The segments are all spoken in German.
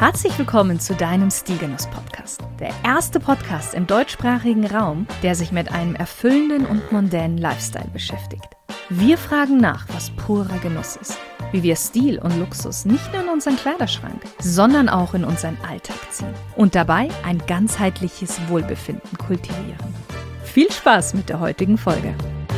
Herzlich willkommen zu deinem Stilgenuss-Podcast. Der erste Podcast im deutschsprachigen Raum, der sich mit einem erfüllenden und mondänen Lifestyle beschäftigt. Wir fragen nach, was purer Genuss ist, wie wir Stil und Luxus nicht nur in unseren Kleiderschrank, sondern auch in unseren Alltag ziehen und dabei ein ganzheitliches Wohlbefinden kultivieren. Viel Spaß mit der heutigen Folge.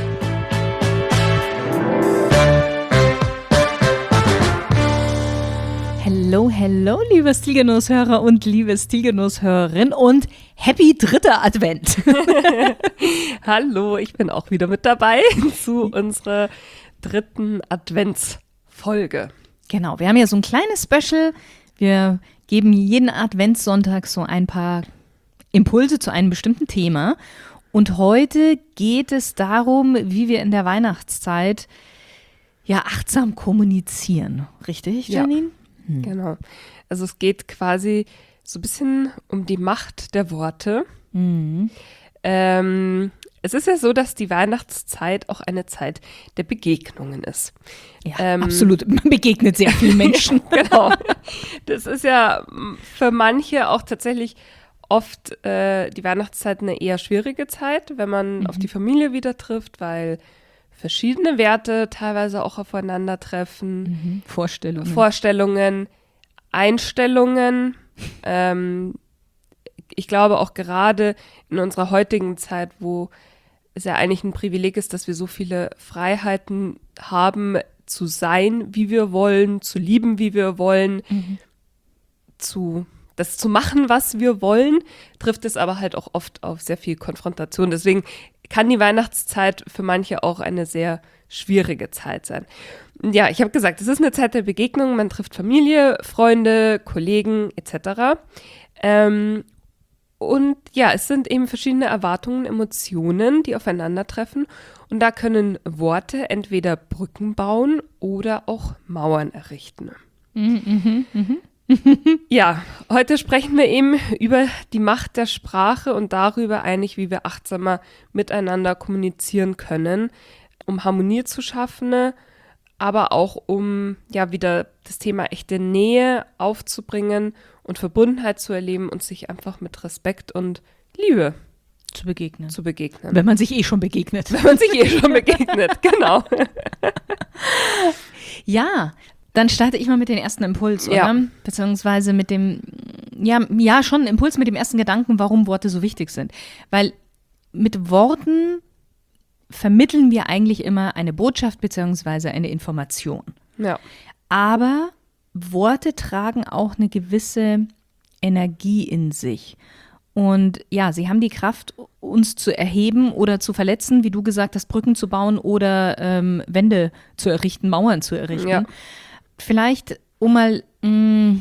Hallo, liebe Stilgenusshörer und liebe Stilgenusshörerin und happy 3. Advent. Hallo, ich bin auch wieder mit dabei zu unserer 3. Adventsfolge. Genau, wir haben ja so ein kleines Special. Wir geben jeden Adventssonntag so ein paar Impulse zu einem bestimmten Thema. Und heute geht es darum, wie wir in der Weihnachtszeit ja achtsam kommunizieren. Richtig, Janine? Ja, genau. Also es geht quasi so ein bisschen um die Macht der Worte. Mhm. Es ist ja so, dass die Weihnachtszeit auch eine Zeit der Begegnungen ist. Ja, absolut. Man begegnet sehr vielen Menschen. Genau. Das ist ja für manche auch tatsächlich oft die Weihnachtszeit eine eher schwierige Zeit, wenn man auf die Familie wieder trifft, weil verschiedene Werte teilweise auch aufeinandertreffen. Vorstellungen, Einstellungen. Ich glaube auch gerade in unserer heutigen Zeit, wo es ja eigentlich ein Privileg ist, dass wir so viele Freiheiten haben, zu sein, wie wir wollen, zu lieben, wie wir wollen, das zu machen, was wir wollen, trifft es aber halt auch oft auf sehr viel Konfrontation. Deswegen kann die Weihnachtszeit für manche auch eine sehr schwierige Zeit sein. Ja, ich habe gesagt, es ist eine Zeit der Begegnung. Man trifft Familie, Freunde, Kollegen etc. Und ja, es sind eben verschiedene Erwartungen, Emotionen, die aufeinandertreffen. Und da können Worte entweder Brücken bauen oder auch Mauern errichten. Ja, heute sprechen wir eben über die Macht der Sprache und darüber eigentlich, wie wir achtsamer miteinander kommunizieren können, um Harmonie zu schaffen, aber auch um ja wieder das Thema echte Nähe aufzubringen und Verbundenheit zu erleben und sich einfach mit Respekt und Liebe zu begegnen. Wenn man sich schon begegnet, genau. Ja, dann starte ich mal mit dem ersten Impuls, oder? Ja. Beziehungsweise mit dem, ja, schon ein Impuls mit dem ersten Gedanken, warum Worte so wichtig sind. Weil mit Worten vermitteln wir eigentlich immer eine Botschaft beziehungsweise eine Information. Ja. Aber Worte tragen auch eine gewisse Energie in sich. Und ja, sie haben die Kraft, uns zu erheben oder zu verletzen, wie du gesagt hast, Brücken zu bauen oder Wände zu errichten, Mauern zu errichten. Ja. Vielleicht, um mal ein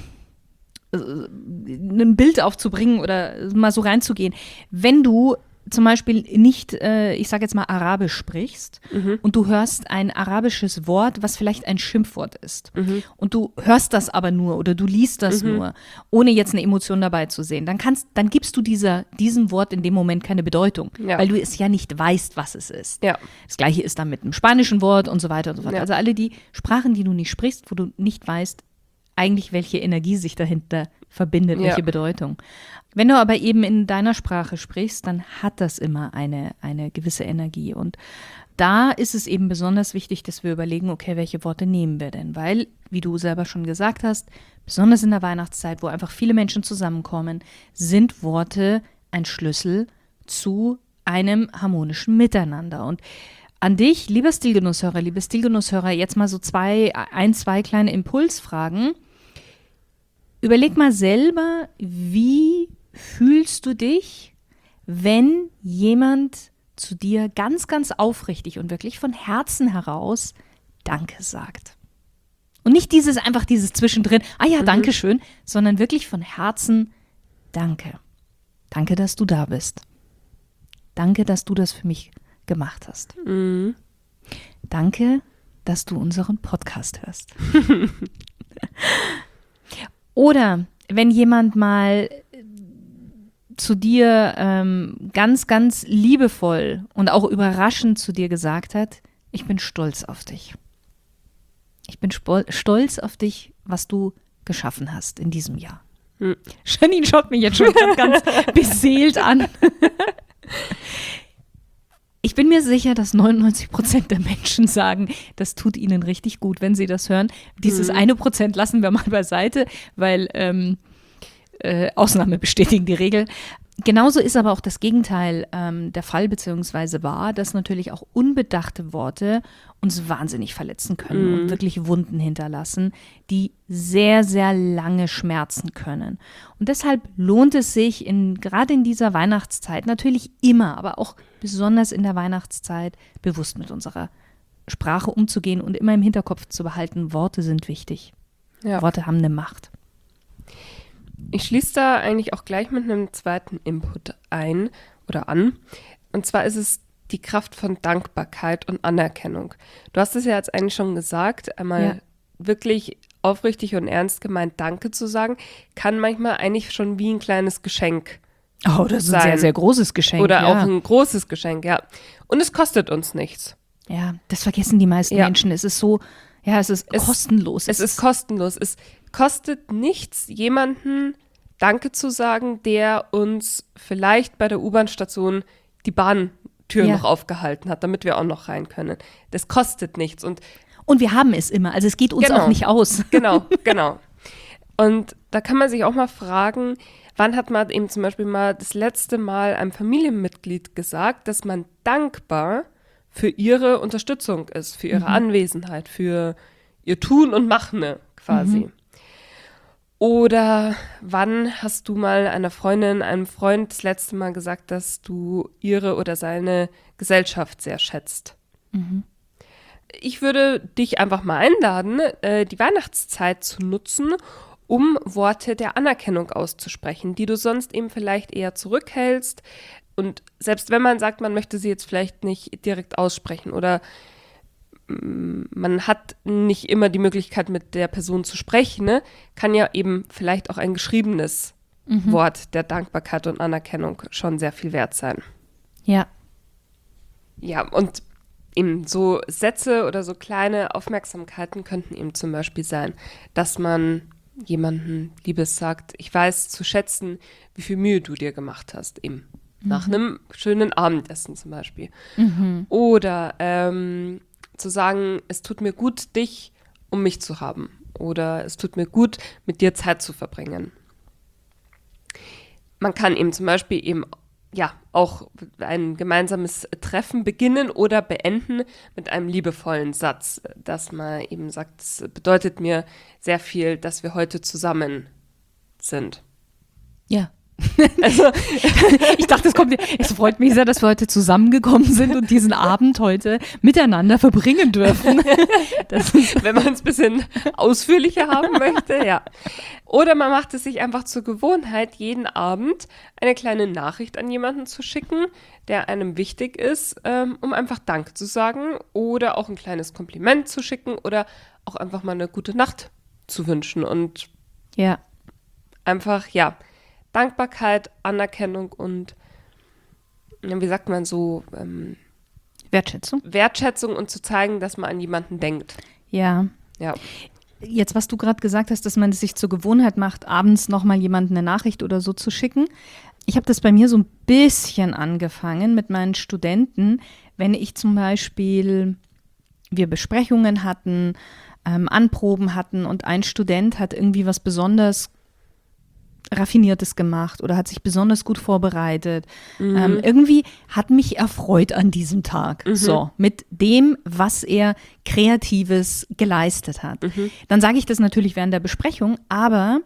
Bild aufzubringen oder mal so reinzugehen, wenn du zum Beispiel nicht, ich sage jetzt mal Arabisch sprichst und du hörst ein arabisches Wort, was vielleicht ein Schimpfwort ist und du hörst das aber nur oder du liest das nur, ohne jetzt eine Emotion dabei zu sehen, dann gibst du diesem Wort in dem Moment keine Bedeutung, weil du es ja nicht weißt, was es ist. Ja. Das Gleiche ist dann mit einem spanischen Wort und so weiter und so fort. Ja. Also alle die Sprachen, die du nicht sprichst, wo du nicht weißt, eigentlich welche Energie sich dahinter verbindet, welche Bedeutung. Wenn du aber eben in deiner Sprache sprichst, dann hat das immer eine gewisse Energie. Und da ist es eben besonders wichtig, dass wir überlegen, okay, welche Worte nehmen wir denn? Weil, wie du selber schon gesagt hast, besonders in der Weihnachtszeit, wo einfach viele Menschen zusammenkommen, sind Worte ein Schlüssel zu einem harmonischen Miteinander. Und an dich, liebe Stilgenusshörer, jetzt mal so zwei kleine Impulsfragen. Überleg mal selber, wie fühlst du dich, wenn jemand zu dir ganz, ganz aufrichtig und wirklich von Herzen heraus Danke sagt. Und nicht dieses zwischendrin, danke schön, sondern wirklich von Herzen Danke. Danke, dass du da bist. Danke, dass du das für mich gemacht hast. Danke, dass du unseren Podcast hörst. Oder wenn jemand mal zu dir ganz, ganz liebevoll und auch überraschend zu dir gesagt hat, ich bin stolz auf dich. Ich bin stolz auf dich, was du geschaffen hast in diesem Jahr. Janine schaut mich jetzt schon ganz beseelt an. Ich bin mir sicher, dass 99% der Menschen sagen, das tut ihnen richtig gut, wenn sie das hören. Dieses 1% lassen wir mal beiseite, weil Ausnahme bestätigen die Regel. Genauso ist aber auch das Gegenteil der Fall beziehungsweise wahr, dass natürlich auch unbedachte Worte uns wahnsinnig verletzen können und wirklich Wunden hinterlassen, die sehr, sehr lange schmerzen können. Und deshalb lohnt es sich gerade in dieser Weihnachtszeit, natürlich immer, aber auch besonders in der Weihnachtszeit, bewusst mit unserer Sprache umzugehen und immer im Hinterkopf zu behalten, Worte sind wichtig. Ja. Worte haben eine Macht. Ich schließe da eigentlich auch gleich mit einem zweiten Input an. Und zwar ist es die Kraft von Dankbarkeit und Anerkennung. Du hast es ja jetzt eigentlich schon gesagt, einmal wirklich aufrichtig und ernst gemeint Danke zu sagen, kann manchmal eigentlich schon wie ein kleines Geschenk sein. Das ist ein sehr, sehr großes Geschenk. Oder auch ein großes Geschenk, ja. Und es kostet uns nichts. Ja, das vergessen die meisten Menschen. Es ist so, es ist kostenlos. Es ist kostenlos. Es kostet nichts, jemanden Danke zu sagen, der uns vielleicht bei der U-Bahn-Station die Bahntür noch aufgehalten hat, damit wir auch noch rein können. Das kostet nichts. Und wir haben es immer. Also es geht uns auch nicht aus. Genau. Und da kann man sich auch mal fragen, wann hat man eben zum Beispiel mal das letzte Mal einem Familienmitglied gesagt, dass man dankbar für ihre Unterstützung ist, für ihre Anwesenheit, für ihr Tun und Machen quasi. Oder wann hast du mal einer Freundin, einem Freund das letzte Mal gesagt, dass du ihre oder seine Gesellschaft sehr schätzt? Ich würde dich einfach mal einladen, die Weihnachtszeit zu nutzen, um Worte der Anerkennung auszusprechen, die du sonst eben vielleicht eher zurückhältst. Und selbst wenn man sagt, man möchte sie jetzt vielleicht nicht direkt aussprechen oder man hat nicht immer die Möglichkeit, mit der Person zu sprechen, ne? Kann ja eben vielleicht auch ein geschriebenes Wort der Dankbarkeit und Anerkennung schon sehr viel wert sein. Ja. Ja, und eben so Sätze oder so kleine Aufmerksamkeiten könnten eben zum Beispiel sein, dass man jemandem Liebes sagt, ich weiß zu schätzen, wie viel Mühe du dir gemacht hast, eben nach einem schönen Abendessen zum Beispiel. Oder zu sagen, es tut mir gut, dich um mich zu haben. Oder es tut mir gut, mit dir Zeit zu verbringen. Man kann eben zum Beispiel eben auch ein gemeinsames Treffen beginnen oder beenden mit einem liebevollen Satz, dass man eben sagt, es bedeutet mir sehr viel, dass wir heute zusammen sind. Ja. Also, ich dachte, es freut mich sehr, dass wir heute zusammengekommen sind und diesen Abend heute miteinander verbringen dürfen. Wenn man es ein bisschen ausführlicher haben möchte, ja. Oder man macht es sich einfach zur Gewohnheit, jeden Abend eine kleine Nachricht an jemanden zu schicken, der einem wichtig ist, um einfach Danke zu sagen oder auch ein kleines Kompliment zu schicken oder auch einfach mal eine gute Nacht zu wünschen und einfach, Dankbarkeit, Anerkennung und, wie sagt man so, Wertschätzung und zu zeigen, dass man an jemanden denkt. Ja. Jetzt, was du gerade gesagt hast, dass man es sich zur Gewohnheit macht, abends nochmal jemandem eine Nachricht oder so zu schicken. Ich habe das bei mir so ein bisschen angefangen mit meinen Studenten, wenn ich zum Beispiel, wir Besprechungen hatten, Anproben hatten und ein Student hat irgendwie was besonders Raffiniertes gemacht oder hat sich besonders gut vorbereitet. Irgendwie hat mich erfreut an diesem Tag. So, mit dem, was er Kreatives geleistet hat. Dann sage ich das natürlich während der Besprechung, aber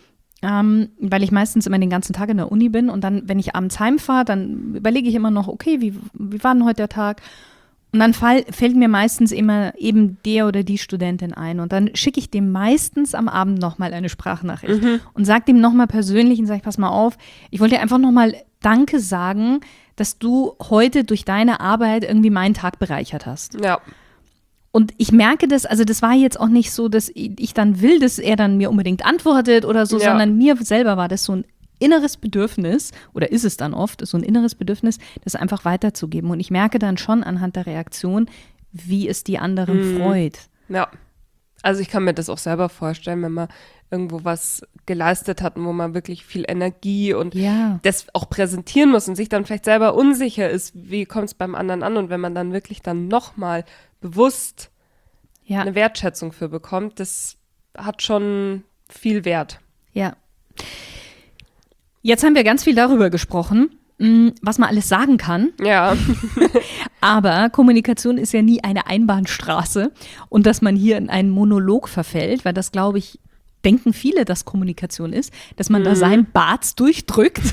weil ich meistens immer den ganzen Tag in der Uni bin und dann, wenn ich abends heimfahre, dann überlege ich immer noch, okay, wie war denn heute der Tag? Und dann fällt mir meistens immer eben der oder die Studentin ein. Und dann schicke ich dem meistens am Abend nochmal eine Sprachnachricht und sage dem nochmal persönlich und sage, pass mal auf, ich wollte dir einfach nochmal Danke sagen, dass du heute durch deine Arbeit irgendwie meinen Tag bereichert hast. Ja. Und ich merke das, also das war jetzt auch nicht so, dass ich dann will, dass er dann mir unbedingt antwortet oder so, sondern mir selber war das so ein inneres Bedürfnis, oder ist es dann oft, so ein inneres Bedürfnis, das einfach weiterzugeben. Und ich merke dann schon anhand der Reaktion, wie es die anderen freut. Ja, also ich kann mir das auch selber vorstellen, wenn man irgendwo was geleistet hat und wo man wirklich viel Energie und Ja. das auch präsentieren muss und sich dann vielleicht selber unsicher ist, wie kommt es beim anderen an, und wenn man dann wirklich dann nochmal bewusst Ja. eine Wertschätzung für bekommt, das hat schon viel Wert. Ja. Jetzt haben wir ganz viel darüber gesprochen, was man alles sagen kann. Ja, Aber Kommunikation ist ja nie eine Einbahnstraße und dass man hier in einen Monolog verfällt, weil das, glaube ich, denken viele, dass Kommunikation ist, dass man da sein Bart durchdrückt.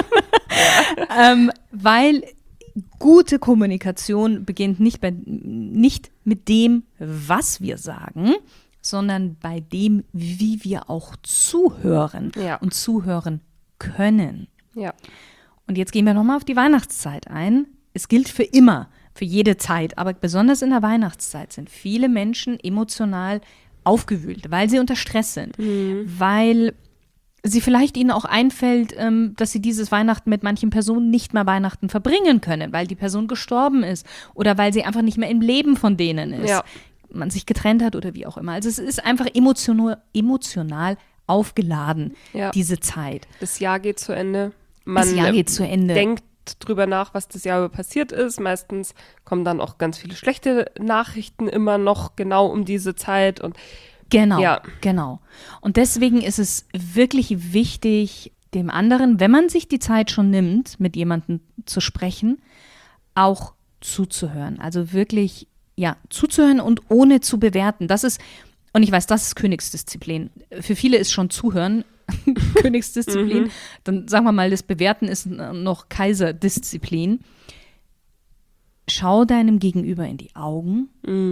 Weil gute Kommunikation beginnt nicht mit dem, was wir sagen, sondern bei dem, wie wir auch zuhören Ja. und zuhören können. ja, Und jetzt gehen wir nochmal auf die Weihnachtszeit ein. Es gilt für immer, für jede Zeit, aber besonders in der Weihnachtszeit sind viele Menschen emotional aufgewühlt, weil sie unter Stress sind, weil sie vielleicht ihnen auch einfällt, dass sie dieses Weihnachten mit manchen Personen nicht mehr Weihnachten verbringen können, weil die Person gestorben ist oder weil sie einfach nicht mehr im Leben von denen ist, Ja. man sich getrennt hat oder wie auch immer. Also es ist einfach emotional aufgeladen, Ja. diese Zeit. das Jahr geht zu Ende. Das Jahr geht zu Ende. Denkt drüber nach, was das Jahr über passiert ist. Meistens kommen dann auch ganz viele schlechte Nachrichten immer noch genau um diese Zeit. Und Genau, Ja. genau. Und deswegen ist es wirklich wichtig, dem anderen, wenn man sich die Zeit schon nimmt, mit jemandem zu sprechen, auch zuzuhören. Also wirklich, ja, zuzuhören und ohne zu bewerten. Das ist, und ich weiß, das ist Königsdisziplin. Für viele ist schon Zuhören Königsdisziplin. Dann sagen wir mal, das Bewerten ist noch Kaiserdisziplin. Schau deinem Gegenüber in die Augen.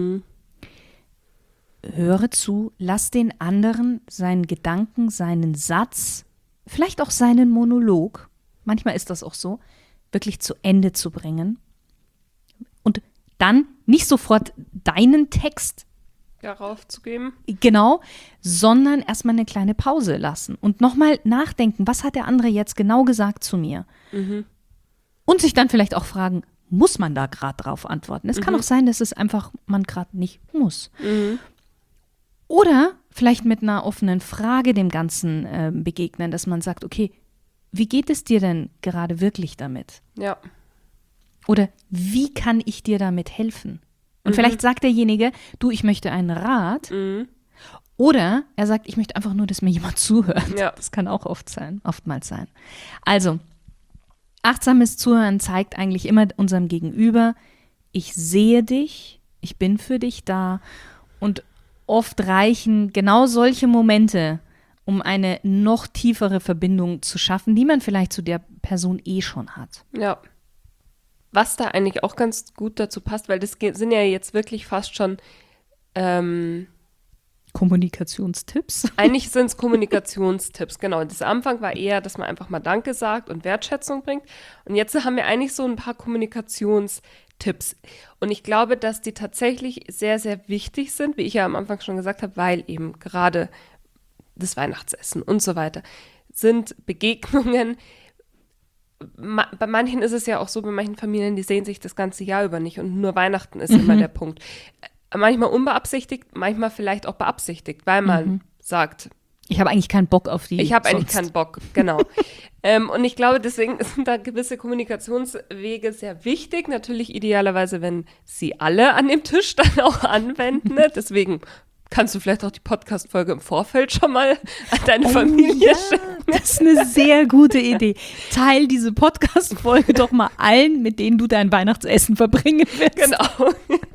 Höre zu, lass den anderen seinen Gedanken, seinen Satz, vielleicht auch seinen Monolog, manchmal ist das auch so, wirklich zu Ende zu bringen. Und dann nicht sofort deinen Text, darauf zu geben. genau, sondern erstmal eine kleine Pause lassen und nochmal nachdenken, was hat der andere jetzt genau gesagt zu mir? Und sich dann vielleicht auch fragen, muss man da gerade drauf antworten? Es kann auch sein, dass es einfach man gerade nicht muss. Oder vielleicht mit einer offenen Frage dem Ganzen begegnen, dass man sagt, okay, wie geht es dir denn gerade wirklich damit? Ja, Oder wie kann ich dir damit helfen? Und vielleicht sagt derjenige, du, ich möchte einen Rat. Oder er sagt, ich möchte einfach nur, dass mir jemand zuhört. Ja. Das kann auch oftmals sein. Also, achtsames Zuhören zeigt eigentlich immer unserem Gegenüber, ich sehe dich, ich bin für dich da. Und oft reichen genau solche Momente, um eine noch tiefere Verbindung zu schaffen, die man vielleicht zu der Person schon hat. ja. Was da eigentlich auch ganz gut dazu passt, weil das sind ja jetzt wirklich fast schon Kommunikationstipps. eigentlich sind es Kommunikationstipps, genau. Das Anfang war eher, dass man einfach mal Danke sagt und Wertschätzung bringt. Und jetzt haben wir eigentlich so ein paar Kommunikationstipps. Und ich glaube, dass die tatsächlich sehr, sehr wichtig sind, wie ich ja am Anfang schon gesagt habe, weil eben gerade das Weihnachtsessen und so weiter sind Begegnungen. Bei manchen ist es ja auch so, bei manchen Familien, die sehen sich das ganze Jahr über nicht und nur Weihnachten ist immer der Punkt. Manchmal unbeabsichtigt, manchmal vielleicht auch beabsichtigt, weil man sagt, Ich habe eigentlich keinen Bock auf die. ich habe eigentlich sonst. keinen Bock, genau. Und ich glaube, deswegen sind da gewisse Kommunikationswege sehr wichtig. Natürlich idealerweise, wenn sie alle an dem Tisch dann auch anwenden. Ne? Deswegen kannst du vielleicht auch die Podcast-Folge im Vorfeld schon mal an deine Familie schicken. Das ist eine sehr gute Idee. Teil diese Podcast-Folge doch mal allen, mit denen du dein Weihnachtsessen verbringen wirst. Genau.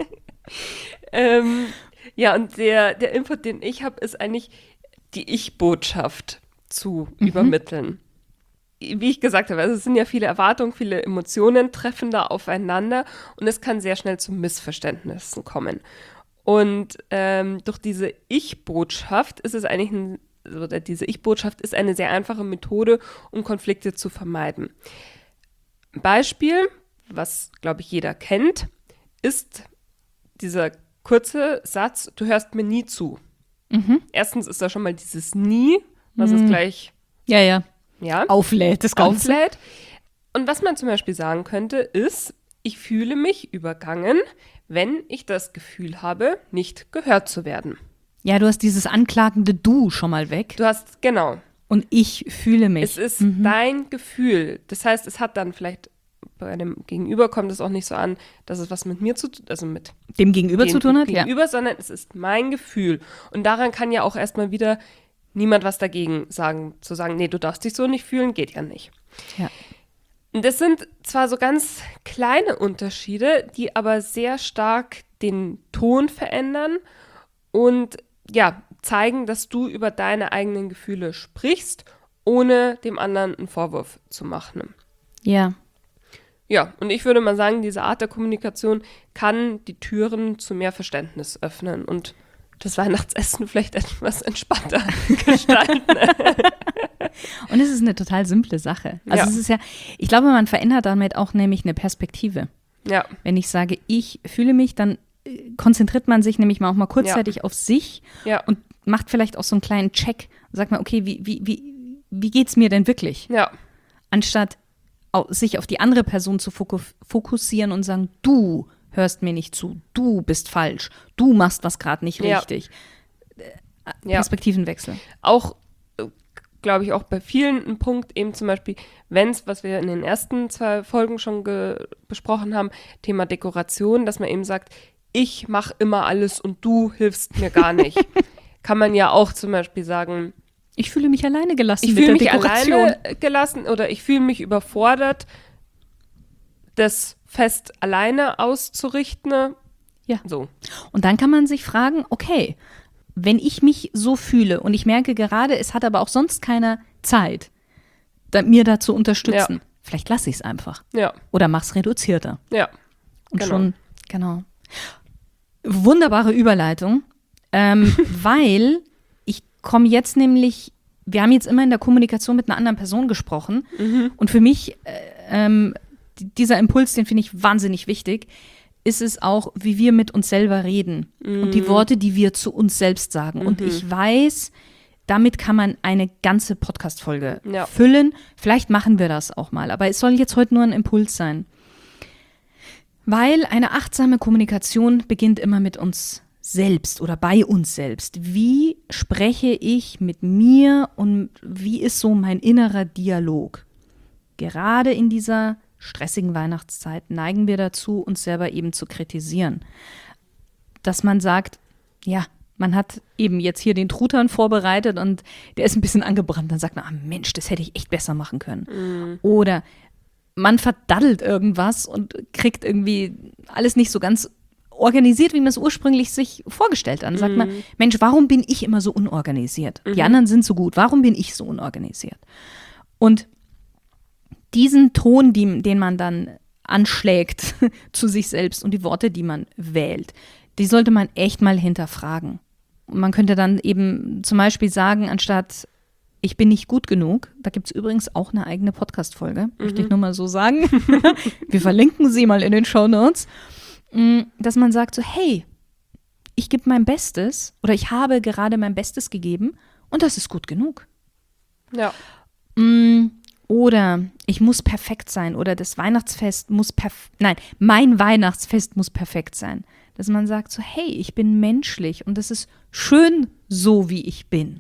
Ja, und der Input, den ich habe, ist eigentlich die Ich-Botschaft zu übermitteln. Wie ich gesagt habe, also es sind ja viele Erwartungen, viele Emotionen treffen da aufeinander und es kann sehr schnell zu Missverständnissen kommen. Und durch diese Ich-Botschaft ist es eigentlich diese Ich-Botschaft ist eine sehr einfache Methode, um Konflikte zu vermeiden. Beispiel, was, glaube ich, jeder kennt, ist dieser kurze Satz, du hörst mir nie zu. Erstens ist da schon mal dieses Nie, was es gleich Ja. ja, Auflädt das Ganze. auflädt. Und was man zum Beispiel sagen könnte, ist, ich fühle mich übergangen, wenn ich das Gefühl habe, nicht gehört zu werden. Ja, du hast dieses anklagende Du schon mal weg. Du hast, genau. Und ich fühle mich. Es ist dein Gefühl. Das heißt, es hat dann vielleicht, bei einem Gegenüber kommt es auch nicht so an, dass es was mit mir also mit dem Gegenüber zu tun hat, Gegenüber, sondern es ist mein Gefühl. Und daran kann ja auch erstmal wieder niemand was dagegen sagen, zu sagen, nee, du darfst dich so nicht fühlen, geht ja nicht. Ja. Und das sind zwar so ganz kleine Unterschiede, die aber sehr stark den Ton verändern und ja, zeigen, dass du über deine eigenen Gefühle sprichst, ohne dem anderen einen Vorwurf zu machen. Ja. Ja, und ich würde mal sagen, diese Art der Kommunikation kann die Türen zu mehr Verständnis öffnen und das Weihnachtsessen vielleicht etwas entspannter gestalten. Und es ist eine total simple Sache. Also es ist ja, ich glaube, man verändert damit auch nämlich eine Perspektive. Ja. Wenn ich sage, ich fühle mich, dann konzentriert man sich nämlich mal auch mal kurzzeitig auf sich und macht vielleicht auch so einen kleinen Check. Sagt mal, okay, wie geht's mir denn wirklich? Ja. Anstatt sich auf die andere Person zu fokussieren und sagen, du hörst mir nicht zu, du bist falsch, du machst was gerade nicht richtig. Perspektivenwechsel. Auch, glaube ich, auch bei vielen ein Punkt, eben zum Beispiel, was wir in den ersten 2 Folgen schon besprochen haben, Thema Dekoration, dass man eben sagt, ich mache immer alles und du hilfst mir gar nicht. Kann man ja auch zum Beispiel sagen, ich fühle mich alleine gelassen mit der Dekoration. Ich fühle mich alleine gelassen oder ich fühle mich überfordert, das Fest alleine auszurichten. Ja. So. Und dann kann man sich fragen, okay, wenn ich mich so fühle und ich merke gerade, es hat aber auch sonst keiner Zeit, mir da zu unterstützen, vielleicht lasse ich es einfach. Ja. Oder mach's reduzierter. Ja. Und genau. Wunderbare Überleitung, weil ich komme jetzt nämlich, wir haben jetzt immer in der Kommunikation mit einer anderen Person gesprochen und für mich, dieser Impuls, den finde ich wahnsinnig wichtig, ist es auch, wie wir mit uns selber reden und die Worte, die wir zu uns selbst sagen. Und ich weiß, damit kann man eine ganze Podcast-Folge füllen. Vielleicht machen wir das auch mal, aber es soll jetzt heute nur ein Impuls sein. Weil eine achtsame Kommunikation beginnt immer mit uns selbst oder bei uns selbst. Wie spreche ich mit mir und wie ist so mein innerer Dialog? Gerade in dieser stressigen Weihnachtszeit neigen wir dazu, uns selber eben zu kritisieren. Dass man sagt, ja, man hat eben jetzt hier den Truthahn vorbereitet und der ist ein bisschen angebrannt. Dann sagt man, Mensch, das hätte ich echt besser machen können. Oder man verdaddelt irgendwas und kriegt irgendwie alles nicht so ganz organisiert, wie man es ursprünglich sich vorgestellt hat. Dann sagt man, Mensch, warum bin ich immer so unorganisiert? Die anderen sind so gut, warum bin ich so unorganisiert? Und diesen Ton, den man dann anschlägt zu sich selbst und die Worte, die man wählt, die sollte man echt mal hinterfragen. Und man könnte dann eben zum Beispiel sagen, anstatt ich bin nicht gut genug, da gibt es übrigens auch eine eigene Podcast-Folge, möchte ich nur mal so sagen. Wir verlinken sie mal in den Shownotes, dass man sagt so, hey, ich gebe mein Bestes oder ich habe gerade mein Bestes gegeben und das ist gut genug. Ja. Oder ich muss perfekt sein oder das Weihnachtsfest mein Weihnachtsfest muss perfekt sein. Dass man sagt so, hey, ich bin menschlich und es ist schön so, wie ich bin.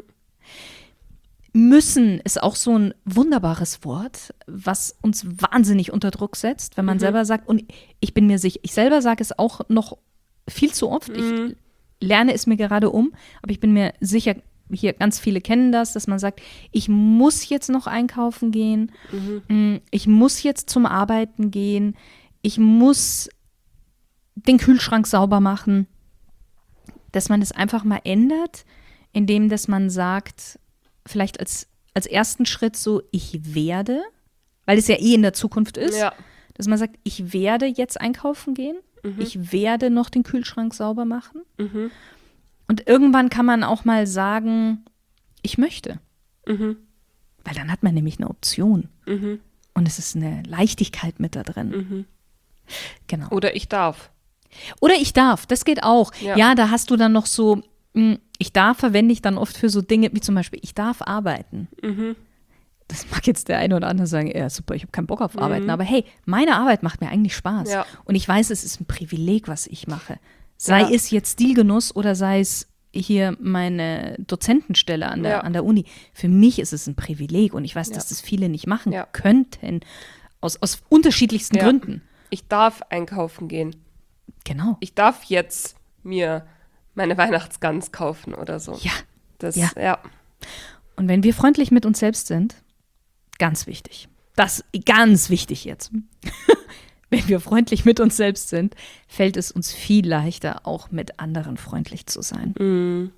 Müssen ist auch so ein wunderbares Wort, was uns wahnsinnig unter Druck setzt, wenn man selber sagt, und ich bin mir sicher, ich selber sage es auch noch viel zu oft, ich lerne es mir gerade aber ich bin mir sicher, hier ganz viele kennen das, dass man sagt, ich muss jetzt noch einkaufen gehen, ich muss jetzt zum Arbeiten gehen, ich muss den Kühlschrank sauber machen, dass man es einfach mal ändert, indem dass man sagt, vielleicht als ersten Schritt so, ich werde, weil es ja in der Zukunft ist, dass man sagt, ich werde jetzt einkaufen gehen, ich werde noch den Kühlschrank sauber machen. Und irgendwann kann man auch mal sagen, ich möchte. Weil dann hat man nämlich eine Option. Und es ist eine Leichtigkeit mit da drin. Genau. Oder ich darf. Das geht auch. Ja, da hast du dann noch so, ich darf verwende ich dann oft für so Dinge, wie zum Beispiel, ich darf arbeiten. Das mag jetzt der eine oder andere sagen, ja super, ich habe keinen Bock auf Arbeiten. Aber hey, meine Arbeit macht mir eigentlich Spaß. Und ich weiß, es ist ein Privileg, was ich mache. Sei es jetzt Stilgenuss oder sei es, hier meine Dozentenstelle an der Uni. Für mich ist es ein Privileg und ich weiß, dass das viele nicht machen könnten, aus unterschiedlichsten Gründen. Ich darf einkaufen gehen. Genau. Ich darf jetzt mir meine Weihnachtsgans kaufen oder so. Ja. Und wenn wir freundlich mit uns selbst sind, ganz wichtig. Das ganz wichtig jetzt. Wenn wir freundlich mit uns selbst sind, fällt es uns viel leichter, auch mit anderen freundlich zu sein. Mm.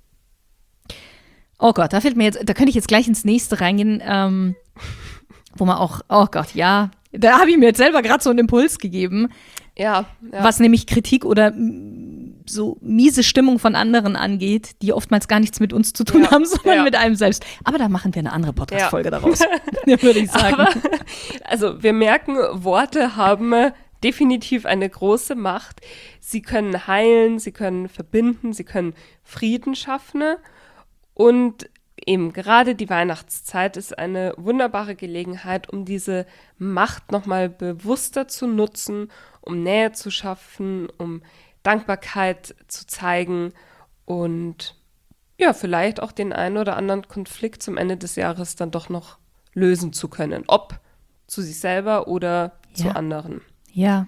Oh Gott, da könnte ich jetzt gleich ins nächste reingehen, wo man auch, oh Gott, ja, da habe ich mir jetzt selber gerade so einen Impuls gegeben. Ja. Was nämlich Kritik oder so miese Stimmung von anderen angeht, die oftmals gar nichts mit uns zu tun haben, sondern mit einem selbst. Aber da machen wir eine andere Podcast-Folge daraus, würde ich sagen. Aber, also wir merken, Worte haben definitiv eine große Macht. Sie können heilen, sie können verbinden, sie können Frieden schaffen. Und eben gerade die Weihnachtszeit ist eine wunderbare Gelegenheit, um diese Macht nochmal bewusster zu nutzen, um Nähe zu schaffen, um Dankbarkeit zu zeigen und ja, vielleicht auch den einen oder anderen Konflikt zum Ende des Jahres dann doch noch lösen zu können. Ob zu sich selber oder zu anderen. Ja.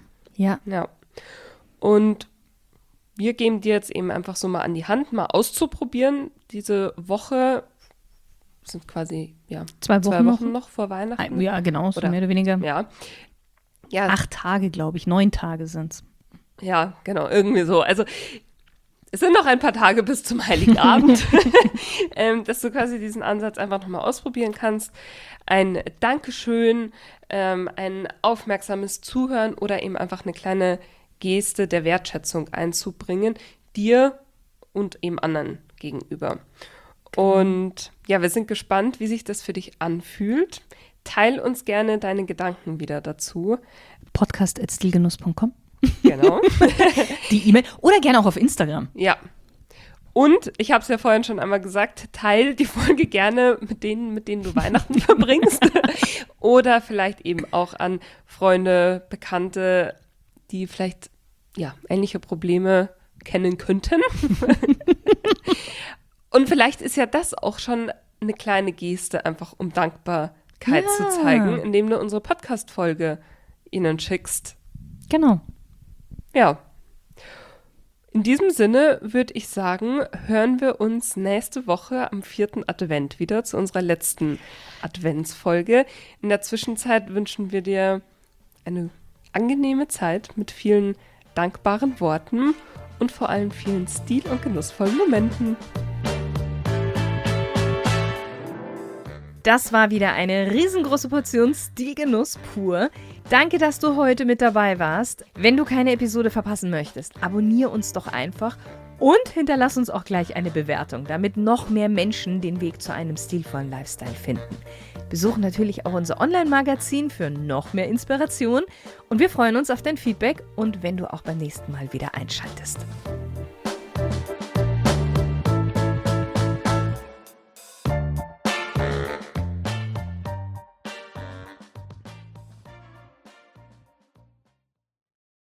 Und wir geben dir jetzt eben einfach so mal an die Hand, mal auszuprobieren. Diese Woche sind quasi 2 Wochen noch vor Weihnachten. Ja, genau, so mehr oder weniger. Ja. 8 Tage, glaube ich, 9 Tage sind es. Ja, genau, irgendwie so. Also es sind noch ein paar Tage bis zum Heiligen Abend, dass du quasi diesen Ansatz einfach nochmal ausprobieren kannst. Ein Dankeschön, ein aufmerksames Zuhören oder eben einfach eine kleine Geste der Wertschätzung einzubringen, dir und eben anderen gegenüber. Und ja, wir sind gespannt, wie sich das für dich anfühlt. Teil uns gerne deine Gedanken wieder dazu. podcast@stilgenuss.com. Genau. Die E-Mail oder gerne auch auf Instagram. Ja. Und ich habe es ja vorhin schon einmal gesagt, teil die Folge gerne mit denen du Weihnachten verbringst. Oder vielleicht eben auch an Freunde, Bekannte, die vielleicht ähnliche Probleme kennen könnten. Und vielleicht ist ja das auch schon eine kleine Geste, einfach um Dankbarkeit zu zeigen, indem du unsere Podcast-Folge ihnen schickst. Genau. Ja. In diesem Sinne würde ich sagen, hören wir uns nächste Woche am 4. Advent wieder zu unserer letzten Adventsfolge. In der Zwischenzeit wünschen wir dir eine angenehme Zeit mit vielen dankbaren Worten und vor allem vielen stil- und genussvollen Momenten. Das war wieder eine riesengroße Portion Stilgenuss pur. Danke, dass du heute mit dabei warst. Wenn du keine Episode verpassen möchtest, abonniere uns doch einfach und hinterlass uns auch gleich eine Bewertung, damit noch mehr Menschen den Weg zu einem stilvollen Lifestyle finden. Besuch natürlich auch unser Online-Magazin für noch mehr Inspiration und wir freuen uns auf dein Feedback und wenn du auch beim nächsten Mal wieder einschaltest.